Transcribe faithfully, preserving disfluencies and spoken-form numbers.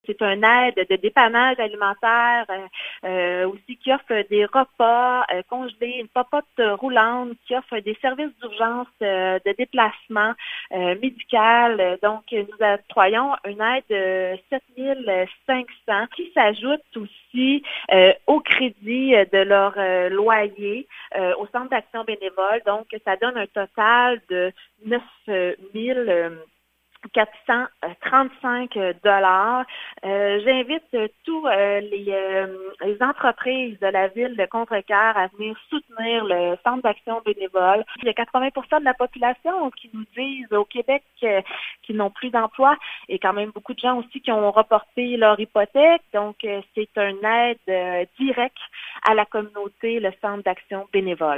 C'est une aide de dépannage alimentaire, euh, euh, aussi qui offre des repas euh, congelés, une popote roulante, qui offre des services d'urgence euh, de déplacement euh, médical. Donc, nous octroyons une aide de sept mille cinq cents qui s'ajoute aussi euh, au crédit de leur euh, loyer euh, au centre d'action bénévole. Donc, ça donne un total de neuf mille quatre cent trente-cinq dollars. Euh, j'invite euh, tous euh, les, euh, les entreprises de la ville de Contrecoeur à venir soutenir le centre d'action bénévole. Il y a quatre-vingts pour cent de la population qui nous disent au Québec euh, qu'ils n'ont plus d'emploi et quand même beaucoup de gens aussi qui ont reporté leur hypothèque. Donc, euh, c'est une aide euh, directe à la communauté, le centre d'action bénévole.